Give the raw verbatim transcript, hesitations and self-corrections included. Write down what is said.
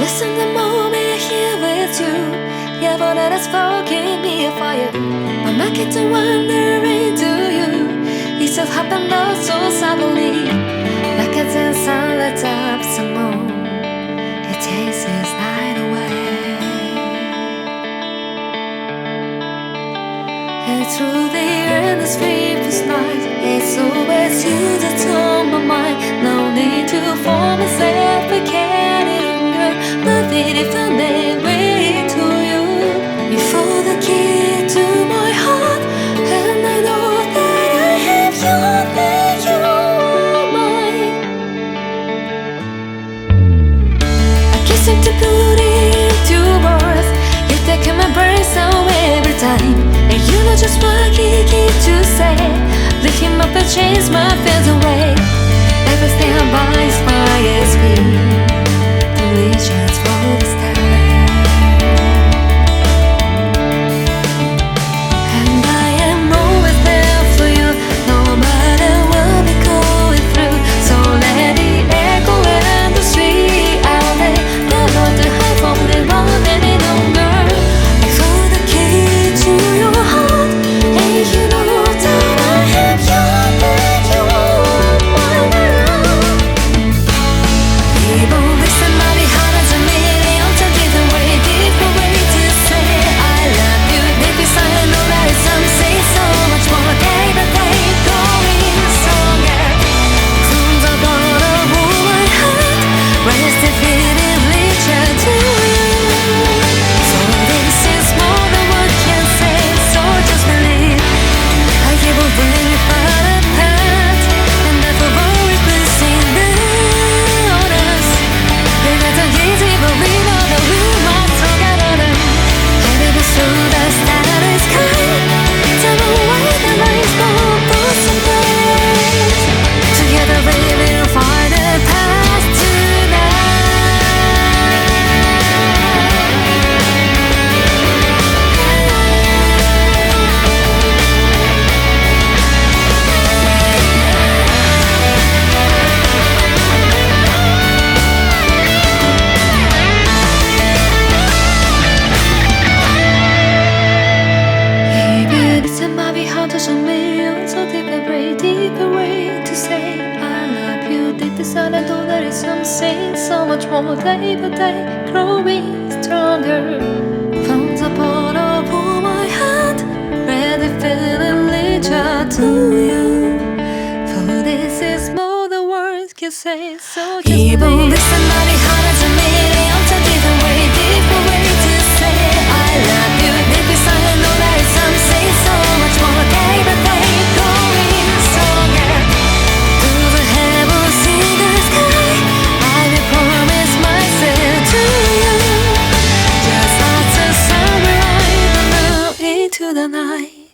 listen the moment you're here with you. Yeah, but that has forgive me for you. I'm not getting wondering, do you? It just happened all so suddenly, like a ten sunlight up some moon. It takes his night away. And through the endless sleepless night, it's always you that's on my mind. No need to form myself again. Nothing if I never to you. You fold the key to my heart, and I know that I have you, that you are mine. I can't seem to put it into words. You take my breath away every time, and you know just what you keep to say. Lift him up and chase my fears away. Everything I buy inspires me. Delicious for the stars. And I am always there for you, no matter what we're going through. So let it echo in the street out there. Never to hide from the road any longer. I found the key to your heart, and you know that I have you, that you are mine. People listen, mighty hard as a million to different way, different way to say I love you. Deep inside I know that it's something so much more. Day by day, growing stronger. From the bottom of my heart, raise the feeling, reach out to you. So this is more than what can say, so just believe. I give a very far apart, and I will always be seen on us. They got the easy, but we know that we must together. And it was so the starry sky. Tell me why the lights go for some place. Together, baby, we'll find a path tonight. Maybe this might be hard to show millions of different way, different way to say I love you. Deep inside I know that it's something so much more. Day by day, growing stronger. From the bottom of my heart, ready feeling reach out to you. For this is more than words can say. So just People believe. listen, mighty hard as a million to different way, different way to say I love you. Deep inside I know that it's something so much more. Day by day, growing stronger. Through the heavens in the sky, I will promise myself to you. Just like the sunrise into the night.